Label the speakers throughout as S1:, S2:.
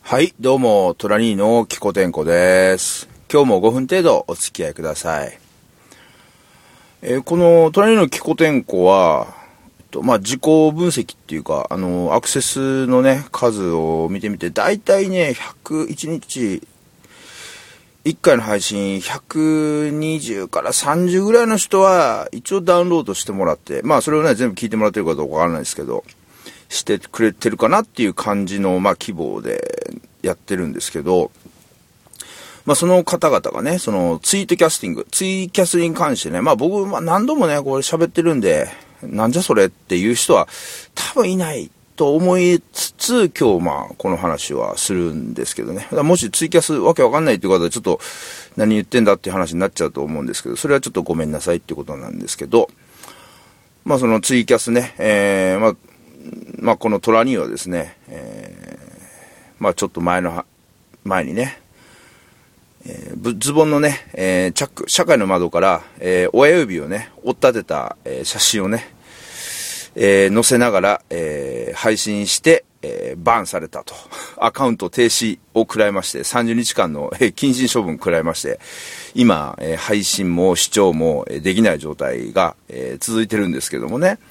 S1: はい、どうも、トラニーのキコテンコです。今日も5分程度お付き合いください。このトラニーのキコテンコは、自己分析っていうか、アクセスのね、数を見てみて、だいたいね、1日、1回の配信120から30ぐらいの人は、一応ダウンロードしてもらって、それをね、全部聞いてもらってるかどうかわからないですけど、してくれてるかなっていう感じの、規模でやってるんですけど、その方々がね、そのツイキャスに関してね、僕、何度もね、これ喋ってるんで、なんじゃそれっていう人は多分いないと思いつつ、今日この話はするんですけどね。もしツイキャスわけわかんないっていう方はちょっと何言ってんだっていう話になっちゃうと思うんですけど、それはちょっとごめんなさいっていうことなんですけど、そのツイキャスね、このトラニーはですね、ちょっと前にね、ズボンのね、チャック、社会の窓から、親指をね、追っ立てた、写真をね、載せながら、配信して、バンされたと。アカウント停止を食らいまして、30日間の、謹慎処分食らいまして、今、配信も視聴もできない状態が、続いてるんですけどもね。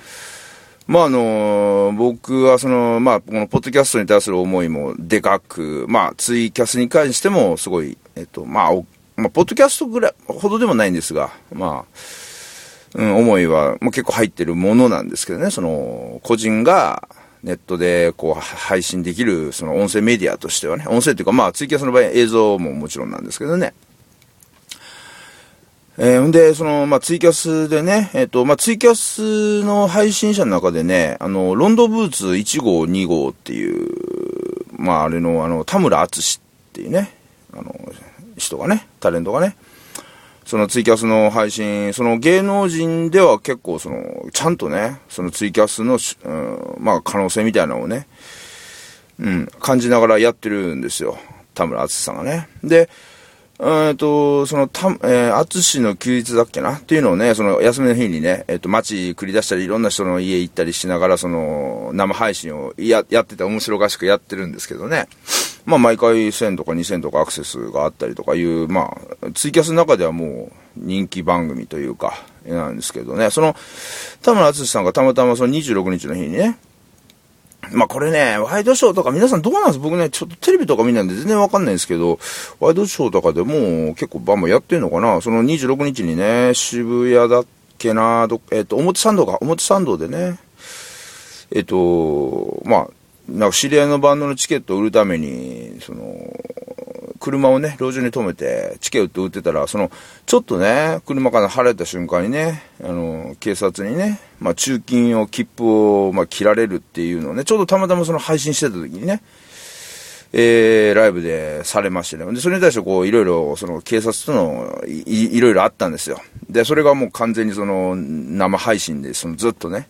S1: 僕はこのポッドキャストに対する思いもでかく、ツイキャスに関してもすごい、ポッドキャストぐらいほどでもないんですが、思いはもう結構入ってるものなんですけどね、その、個人がネットでこう配信できる、その音声メディアとしてはね、音声っていうかツイキャスの場合映像ももちろんなんですけどね、で、ツイキャスでね、ツイキャスの配信者の中でね、ロンドンブーツ1号、2号っていう、あれの、田村淳っていうね、人がね、タレントがね、そのツイキャスの配信、その芸能人では結構ちゃんとね、そのツイキャスの、可能性みたいなのをね、感じながらやってるんですよ。田村淳さんがね。で、淳の休日だっけなっていうのをね、その休みの日にね、街繰り出したりいろんな人の家行ったりしながら、その生配信をやってて面白おかしくやってるんですけどね。毎回1000とか2000とかアクセスがあったりとかいう、ツイキャスの中ではもう人気番組というか、なんですけどね、その、田村淳さんがたまたまその26日の日にね、これね、ワイドショーとか皆さんどうなんです？僕ね、ちょっとテレビとか見ないんで全然わかんないんですけど、ワイドショーとかでも結構バンバンやってんのかな？その26日にね、渋谷だっけな、表参道でね、なんか知り合いのバンドのチケットを売るために、車をね、路上に止めて、チケット売ってたら、ちょっとね、車から晴れた瞬間にね、警察にね、中金を、切符を、切られるっていうのをね、ちょうどたまたま配信してた時にね、ライブでされましてね。で、それに対していろいろ、警察との、いろいろあったんですよ。で、それがもう完全に生配信で、ずっとね、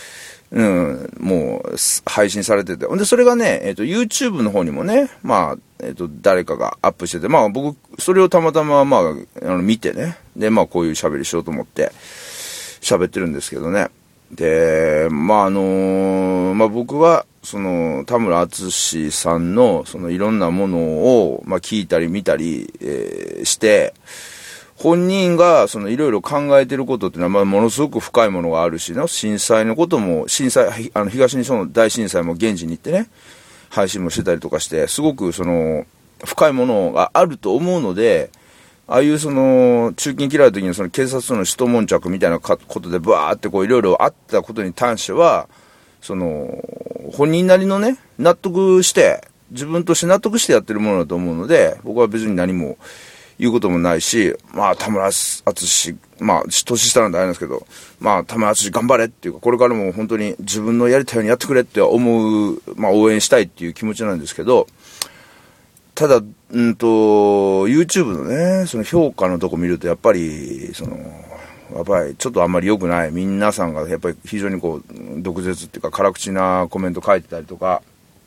S1: もう、配信されてて。で、それがね、YouTube の方にもね、誰かがアップしてて、僕、それをたまたま、見てね。で、こういう喋りしようと思って、喋ってるんですけどね。で、僕は、田村淳さんの、いろんなものを、聞いたり見たり、して、本人がいろいろ考えてることっていうのはものすごく深いものがあるしね、震災のことも、東日本大震災も現地に行ってね、配信もしてたりとかして、すごく深いものがあると思うので、ああいう中金切られた時に警察との一悶着みたいなことでバーっていろいろあったことに関しては、本人なりのね、自分として納得してやってるものだと思うので、僕は別に何も、言うこともないし、田村淳、年下なんであれなんですけど、田村淳頑張れっていうか、これからも本当に自分のやりたいようにやってくれって思う、応援したいっていう気持ちなんですけど、ただ、YouTube のね、評価のとこ見ると、やっぱりちょっとあんまり良くない。皆さんがやっぱり非常に毒舌っていうか、辛口なコメント書いてたりとか、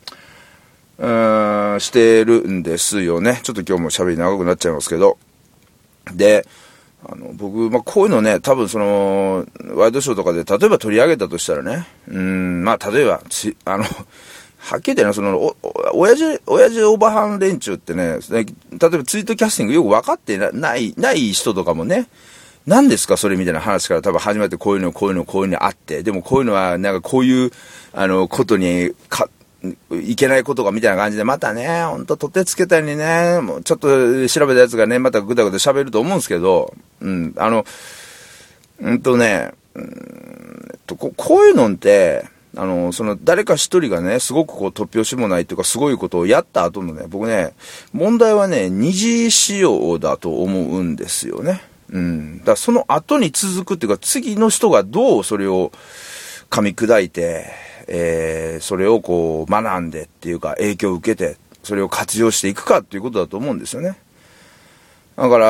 S1: してるんですよね。ちょっと今日も喋り長くなっちゃいますけど。で、僕、こういうのね、多分ワイドショーとかで、例えば取り上げたとしたらね、例えば、 はっきり言ってね、親父オーバーハン連中ってね、例えばツイートキャスティングよく分かってない人とかもね、何ですかそれみたいな話から多分始まって、こういうのあって、でもこういうのはなんかこういうことにいけないことがみたいな感じで、またね、ほんと取ってつけたようにね、もうちょっと調べたやつがね、またぐだぐだ喋ると思うんですけど、こういうのって、誰か一人がね、すごくこう突拍子もないというか、すごいことをやった後のね、僕ね、問題はね、二次使用だと思うんですよね。だからその後に続くっていうか、次の人がどうそれを噛み砕いて、それをこう学んでっていうか、影響を受けて、それを活用していくかっていうことだと思うんですよね。だから、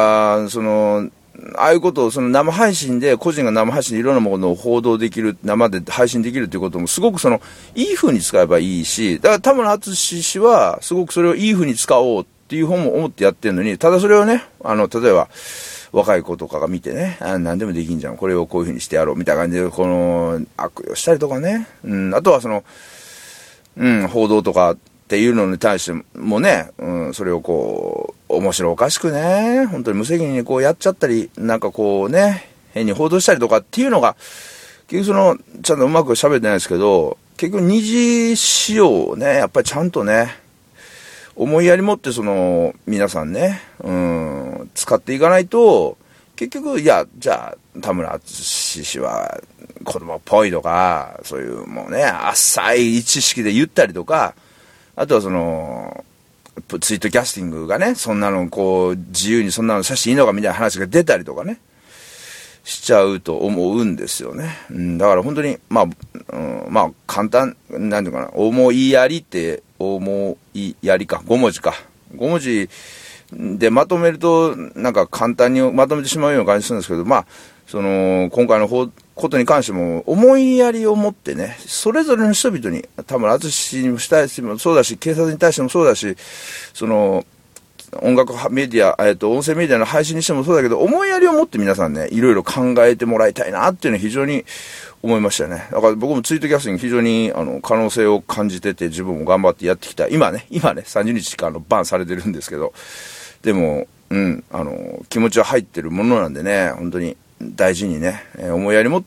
S1: ああいうことを生配信で、個人が生配信でいろんなものを報道できる、生で配信できるということもすごくいい風に使えばいいし、だから田村淳氏はすごくそれをいい風に使おうっていう本も思ってやってるのに、ただそれをね、例えば若い子とかが見てね、何でもできんじゃん、これをこういう風にしてやろうみたいな感じで、悪用したりとかね、あとは報道とかっていうのに対してもね、それをこう、面白おかしくね、本当に無責任にこうやっちゃったり、なんかこうね、変に報道したりとかっていうのが、結局ちゃんとうまく喋ってないですけど、結局二次使用をね、やっぱりちゃんとね、思いやり持って皆さんね、使っていかないと、結局、じゃあ、田村淳氏は子供っぽいとか、そういうもうね、浅い知識で言ったりとか、あとはツイートキャスティングがね、そんなのこう、自由にそんなのさしていいのかみたいな話が出たりとかね、しちゃうと思うんですよね。だから本当に、簡単、なんていうかな、思いやりか、5文字か。5文字でまとめると、なんか簡単にまとめてしまうような感じするんですけど、今回のことに関しても、思いやりを持ってね、それぞれの人々に、田村淳氏にも対してもそうだし、警察に対してもそうだし、音楽メディア、音声メディアの配信にしてもそうだけど、思いやりを持って皆さんね、いろいろ考えてもらいたいなっていうのは非常に思いましたね。だから僕もツイートキャスティング非常に可能性を感じてて、自分も頑張ってやってきた。今ね、30日間バンされてるんですけど、でも、気持ちは入ってるものなんでね、本当に大事にね、思いやり持って、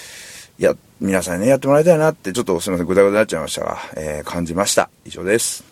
S1: 皆さんね、やってもらいたいなって、ちょっとすみません、ぐだぐだになっちゃいましたが、感じました。以上です。